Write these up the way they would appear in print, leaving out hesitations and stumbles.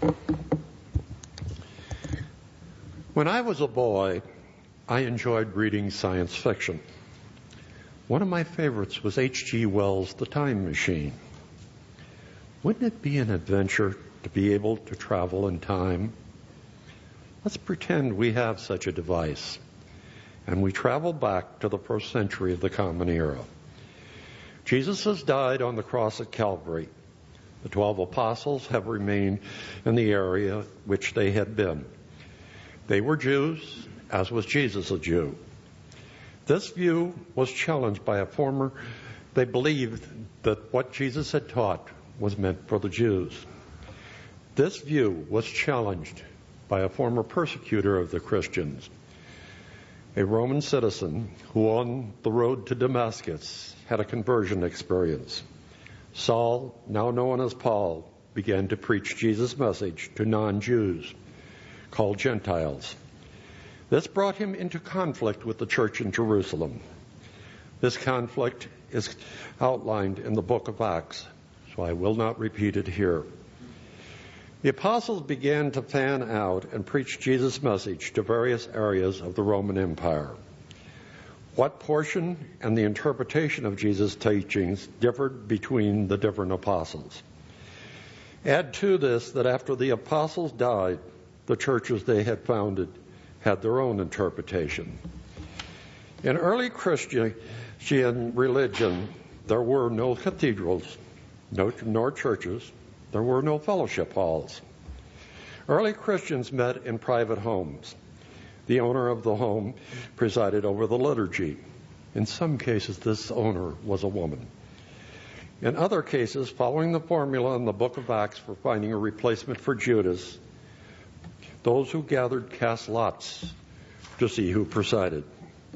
When I was a boy, I enjoyed reading science fiction. One of my favorites was H.G. Wells' The Time Machine. Wouldn't it be an adventure to be able to travel in time? Let's pretend we have such a device, and we travel back to the first century of the Common Era. Jesus has died on the cross at Calvary. The 12 apostles have remained in the area which they had been. They were Jews, as was Jesus a Jew. This view was challenged by a former. They believed that what Jesus had taught was meant for the Jews. This view was challenged by a former persecutor of the Christians, a Roman citizen who on the road to Damascus had a conversion experience. Saul, now known as Paul, began to preach Jesus' message to non-Jews, called Gentiles. This brought him into conflict with the church in Jerusalem. This conflict is outlined in the book of Acts, so I will not repeat it here. The apostles began to fan out and preach Jesus' message to various areas of the Roman Empire. What portion and the interpretation of Jesus' teachings differed between the different apostles. Add to this that after the apostles died, the churches they had founded had their own interpretation. In early Christian religion, there were no cathedrals, nor churches. There were no fellowship halls. Early Christians met in private homes. The owner of the home presided over the liturgy. In some cases, this owner was a woman. In other cases, following the formula in the book of Acts for finding a replacement for Judas, those who gathered cast lots to see who presided.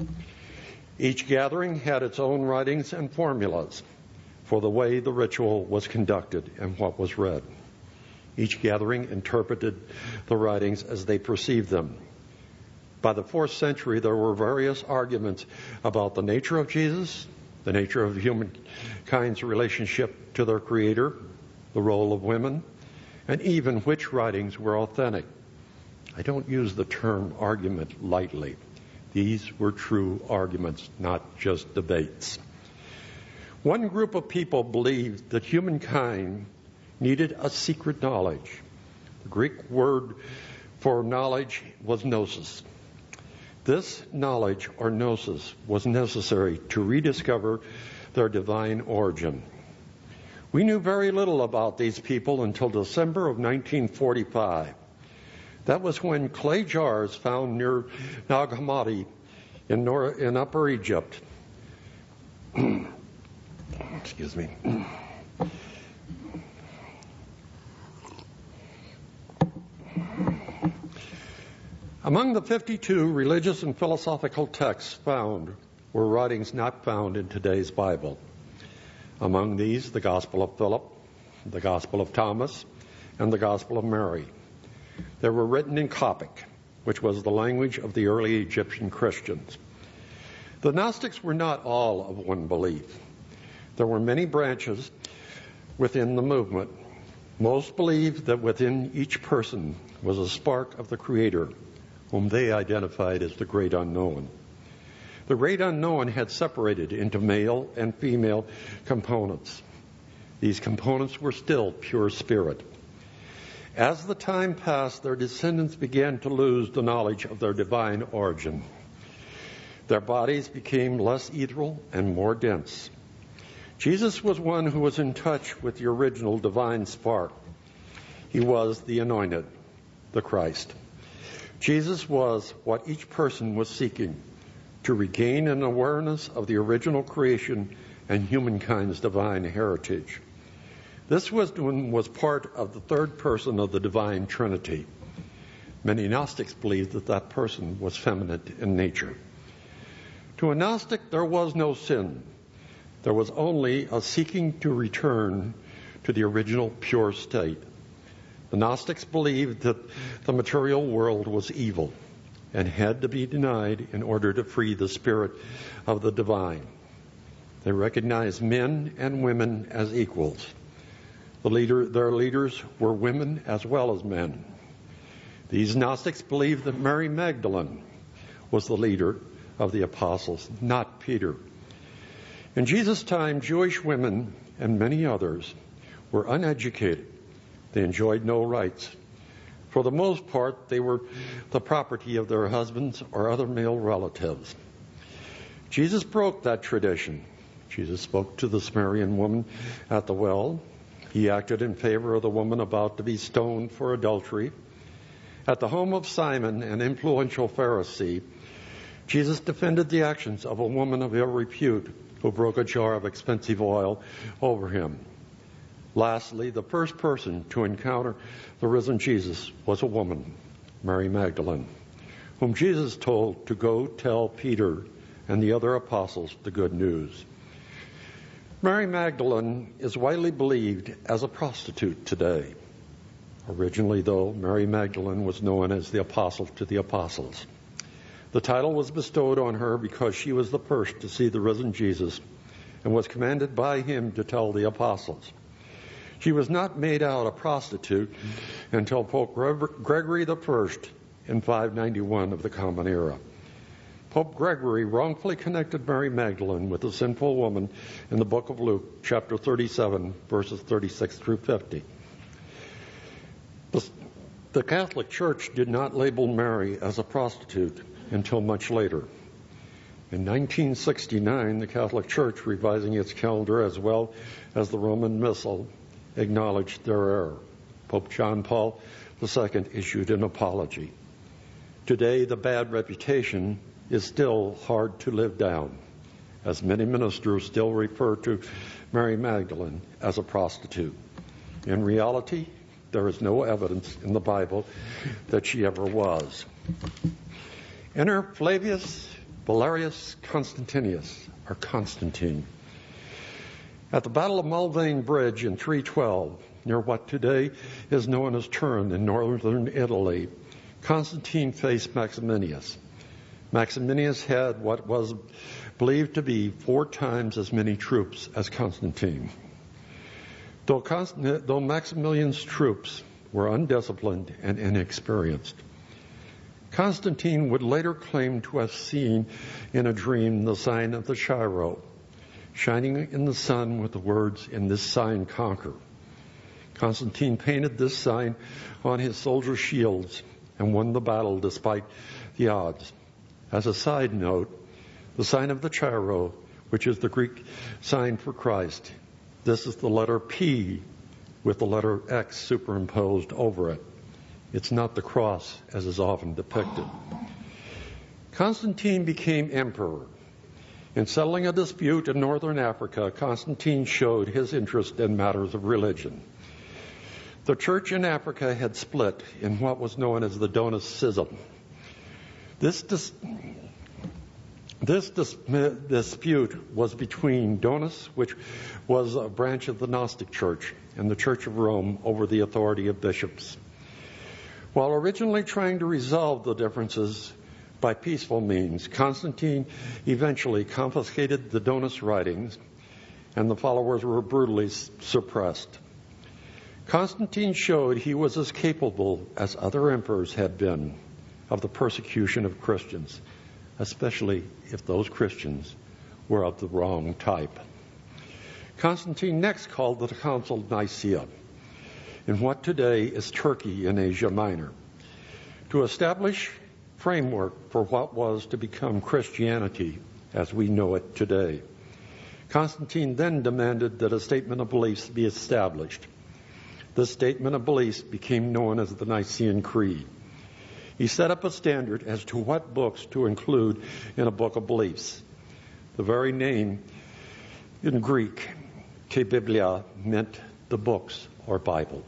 Each gathering had its own writings and formulas for the way the ritual was conducted and what was read. Each gathering interpreted the writings as they perceived them. By the 4th century, there were various arguments about the nature of Jesus, the nature of humankind's relationship to their Creator, the role of women, and even which writings were authentic. I don't use the term argument lightly. These were true arguments, not just debates. One group of people believed that humankind needed a secret knowledge. The Greek word for knowledge was gnosis. This knowledge, or gnosis, was necessary to rediscover their divine origin. We knew very little about these people until December of 1945. That was when clay jars found near Nag Hammadi in Upper Egypt. Excuse me. Among the 52 religious and philosophical texts found were writings not found in today's Bible. Among these, the Gospel of Philip, the Gospel of Thomas, and the Gospel of Mary. They were written in Coptic, which was the language of the early Egyptian Christians. The Gnostics were not all of one belief. There were many branches within the movement. Most believed that within each person was a spark of the Creator, whom they identified as the Great Unknown. The Great Unknown had separated into male and female components. These components were still pure spirit. As the time passed, their descendants began to lose the knowledge of their divine origin. Their bodies became less ethereal and more dense. Jesus was one who was in touch with the original divine spark. He was the anointed, the Christ. Jesus was what each person was seeking, to regain an awareness of the original creation and humankind's divine heritage. This wisdom was part of the third person of the divine Trinity. Many Gnostics believed that that person was feminine in nature. To a Gnostic, there was no sin. There was only a seeking to return to the original pure state. The Gnostics believed that the material world was evil and had to be denied in order to free the spirit of the divine. They recognized men and women as equals. Their leaders were women as well as men. These Gnostics believed that Mary Magdalene was the leader of the apostles, not Peter. In Jesus' time, Jewish women and many others were uneducated. They enjoyed no rights. For the most part, they were the property of their husbands or other male relatives. Jesus broke that tradition. Jesus spoke to the Samaritan woman at the well. He acted in favor of the woman about to be stoned for adultery. At the home of Simon, an influential Pharisee, Jesus defended the actions of a woman of ill repute who broke a jar of expensive oil over him. Lastly, the first person to encounter the risen Jesus was a woman, Mary Magdalene, whom Jesus told to go tell Peter and the other apostles the good news. Mary Magdalene is widely believed as a prostitute today. Originally, though, Mary Magdalene was known as the apostle to the apostles. The title was bestowed on her because she was the first to see the risen Jesus and was commanded by him to tell the apostles. She was not made out a prostitute until Pope Gregory I in 591 of the Common Era. Pope Gregory wrongfully connected Mary Magdalene with a sinful woman in the book of Luke, chapter 37, verses 36 through 50. The Catholic Church did not label Mary as a prostitute until much later. In 1969, the Catholic Church, revising its calendar as well as the Roman Missal, acknowledged their error. Pope John Paul II issued an apology. Today, the bad reputation is still hard to live down, as many ministers still refer to Mary Magdalene as a prostitute. In reality, there is no evidence in the Bible that she ever was. Enter Flavius Valerius Constantius, or Constantine. At the Battle of Mulvane Bridge in 312, near what today is known as Turin in northern Italy, Constantine faced Maximinus. Maximinus had what was believed to be 4 times as many troops as Constantine. Though Maximilian's troops were undisciplined and inexperienced, Constantine would later claim to have seen in a dream the sign of the Chi-Rho, shining in the sun with the words, "In this sign conquer." Constantine painted this sign on his soldier shields and won the battle despite the odds. As a side note, the sign of the Chi-Rho, which is the Greek sign for Christ, this is the letter P with the letter X superimposed over it. It's not the cross as is often depicted. Constantine became emperor. In settling a dispute in northern Africa, Constantine showed his interest in matters of religion. The church in Africa had split in what was known as the Donist Schism. This dispute was between Donus, which was a branch of the Gnostic Church, and the Church of Rome over the authority of bishops. While originally trying to resolve the differences by peaceful means, Constantine eventually confiscated the Donus writings, and the followers were brutally suppressed. Constantine showed he was as capable as other emperors had been of the persecution of Christians, especially if those Christians were of the wrong type. Constantine next called the Council of Nicaea, in what today is Turkey in Asia Minor, to establish framework for what was to become Christianity as we know it today. Constantine then demanded that a statement of beliefs be established. This statement of beliefs became known as the Nicene Creed. He set up a standard as to what books to include in a book of beliefs. The very name in Greek, Te Biblia, meant the books or Bible.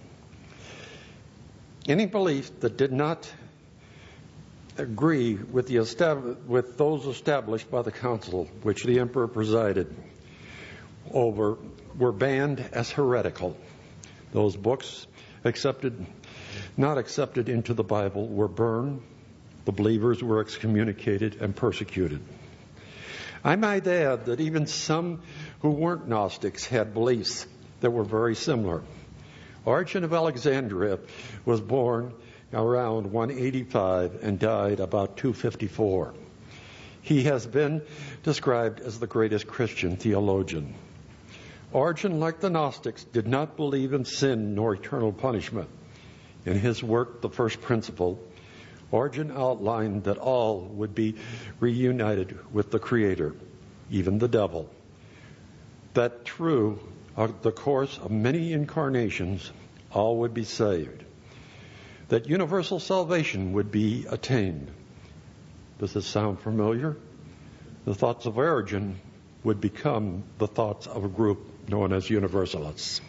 Any belief that did not agree with those established by the council, which the emperor presided over, were banned as heretical. Those books not accepted into the Bible were burned. The believers were excommunicated and persecuted. I might add that even some who weren't Gnostics had beliefs that were very similar. Origen of Alexandria was born around 185 and died about 254. He has been described as the greatest Christian theologian. Origen, like the Gnostics, did not believe in sin nor eternal punishment. In his work, The First Principle, Origen outlined that all would be reunited with the Creator, even the devil. That through the course of many incarnations, all would be saved. That universal salvation would be attained. Does this sound familiar? The thoughts of Origen would become the thoughts of a group known as Universalists.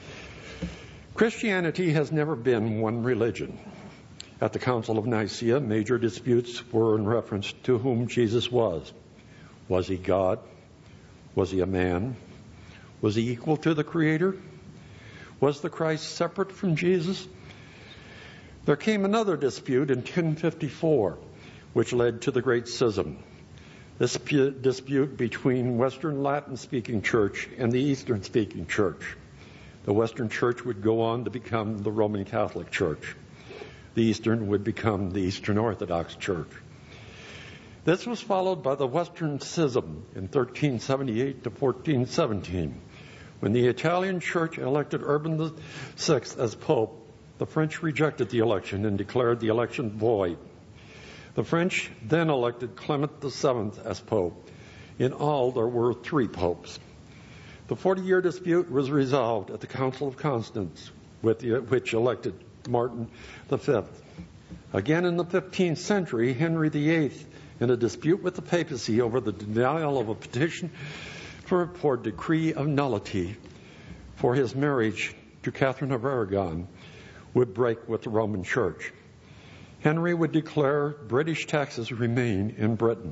Christianity has never been one religion. At the Council of Nicaea, major disputes were in reference to whom Jesus was. Was he God? Was he a man? Was he equal to the Creator? Was the Christ separate from Jesus? There came another dispute in 1054, which led to the Great Schism. This dispute between Western Latin-speaking church and the Eastern-speaking church. The Western church would go on to become the Roman Catholic Church. The Eastern would become the Eastern Orthodox Church. This was followed by the Western Schism in 1378 to 1417. When the Italian Church elected Urban VI as Pope, the French rejected the election and declared the election void. The French then elected Clement VII as Pope. In all, there were 3 popes. The 40-year dispute was resolved at the Council of Constance, which elected Martin V. Again in the 15th century, Henry VIII, in a dispute with the papacy over the denial of a petition for decree of nullity for his marriage to Catherine of Aragon, would break with the Roman Church. Henry would declare British taxes remain in Britain.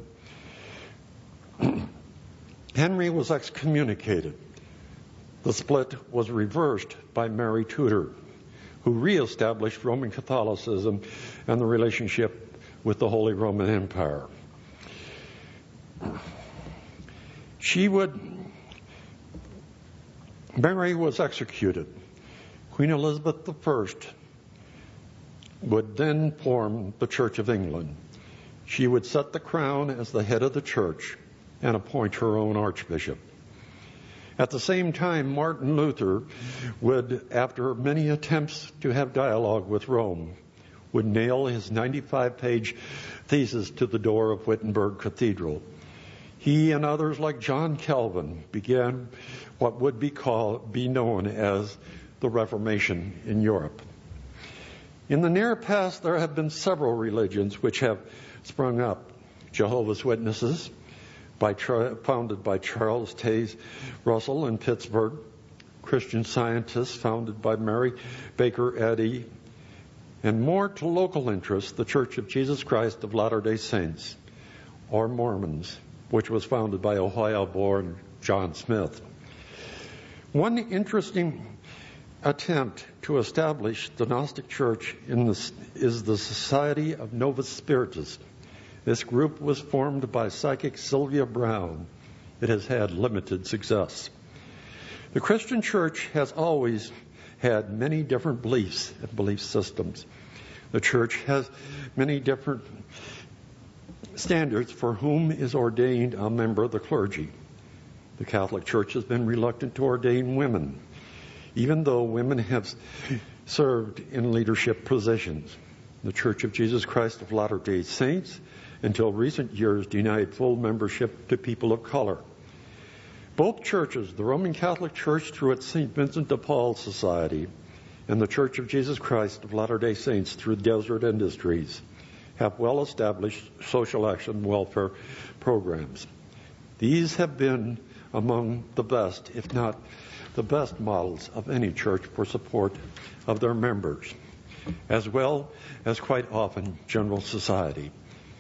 Henry was excommunicated. The split was reversed by Mary Tudor, who reestablished Roman Catholicism and the relationship with the Holy Roman Empire. Mary was executed. Queen Elizabeth I would then form the Church of England. She would set the crown as the head of the church and appoint her own archbishop. At the same time, Martin Luther would, after many attempts to have dialogue with Rome, would nail his 95-page thesis to the door of Wittenberg Cathedral. He and others like John Calvin began what would be known as the Reformation in Europe. In the near past, there have been several religions which have sprung up. Jehovah's Witnesses, founded by Charles Taze Russell in Pittsburgh. Christian Scientists, founded by Mary Baker Eddy. And more to local interests, the Church of Jesus Christ of Latter-day Saints, or Mormons, which was founded by Ohio-born John Smith. One interesting attempt to establish the Gnostic Church is the Society of Novus Spiritus. This group was formed by psychic Sylvia Brown. It has had limited success. The Christian Church has always had many different beliefs and belief systems. The Church has many different standards for whom is ordained a member of the clergy. The Catholic Church has been reluctant to ordain women, even though women have served in leadership positions. The Church of Jesus Christ of Latter-day Saints, until recent years, denied full membership to people of color. Both churches, the Roman Catholic Church through its St. Vincent de Paul Society and the Church of Jesus Christ of Latter-day Saints through Desert Industries, have well-established social action welfare programs. These have been among the best, if not the best models of any church for support of their members, as well as quite often general society.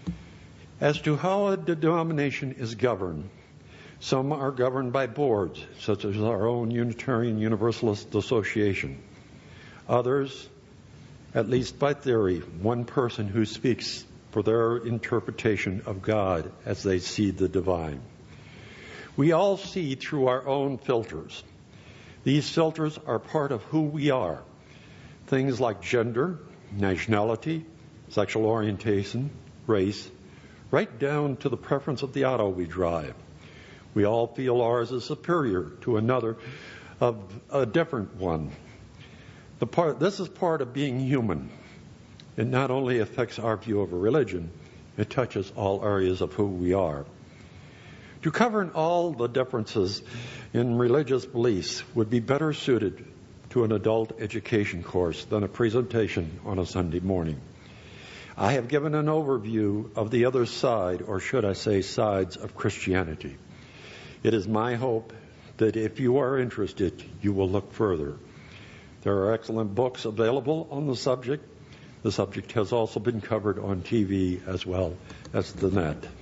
As to how a denomination is governed, some are governed by boards, such as our own Unitarian Universalist Association. Others, at least by theory, one person who speaks for their interpretation of God as they see the divine. We all see through our own filters. These filters are part of who we are. Things like gender, nationality, sexual orientation, race, right down to the preference of the auto we drive. We all feel ours is superior to another of a different one. This is part of being human. It not only affects our view of a religion, it touches all areas of who we are. To cover all the differences in religious beliefs would be better suited to an adult education course than a presentation on a Sunday morning. I have given an overview of the other side, or should I say sides, of Christianity. It is my hope that if you are interested, you will look further. There are excellent books available on the subject. The subject has also been covered on TV as well as the net.